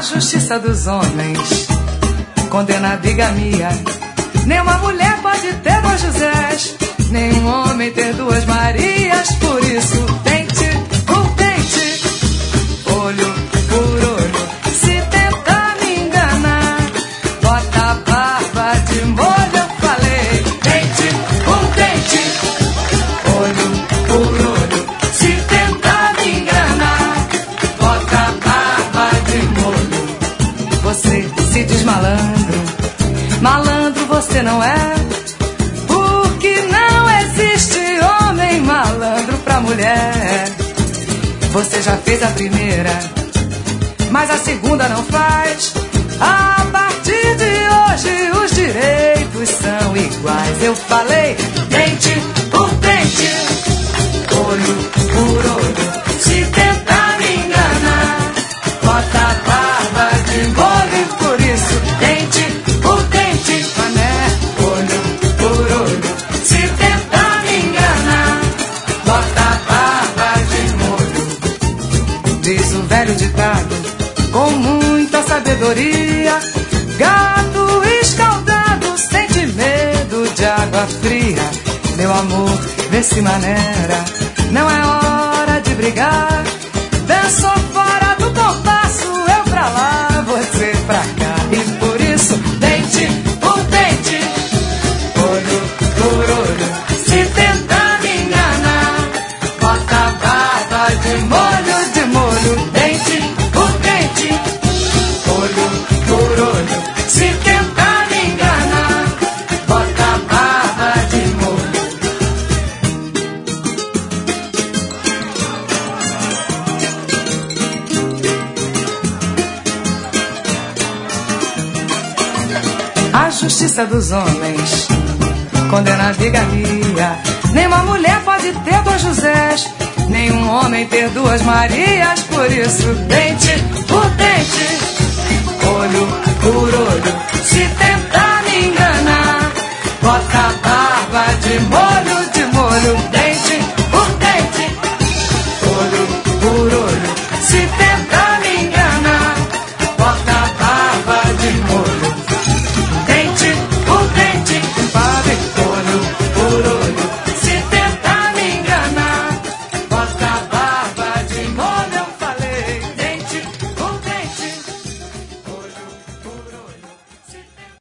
A justiça dos homens condena a bigamia. Nenhuma mulher pode ter dois Josés, nenhum homem ter duas Marias. Por isso, dente por dente, olho por olho. Se tentar me enganar, bota a barba de molho. Eu falei, dente por dente, olho por olho. Se tentar me enganar, bota a barba de molho. Você se diz malandro, malandro você não é, porque não existe homem malandro pra mulher. Você já fez a primeira, mas a segunda não faz. A partir de hoje os direitos são iguais. Eu falei, dente por dente, olho por olho. Se tentar me enganar, bota a barba de molho. Por isso, dente por dente, mané, olho por olho. Se tentar me enganar, bota a barba de molho. Diz o velho ditado com muita sabedoria: gato escaldado sente medo de água fria. Meu amor, vê se maneira, não é hora de brigar. Dançou fora do compasso, eu pra lá, você pra cá. E por isso, dente por dente, olho por olho. Se tentar me enganar, bota a barba de molho, de molho. Dente por dente, olho por olho. Se tentar me enganar, bota a barba de molho. A justiça dos homens condena a bigamia. Nenhuma mulher pode ter dois Josés, nenhum homem ter duas Marias. Por isso, dente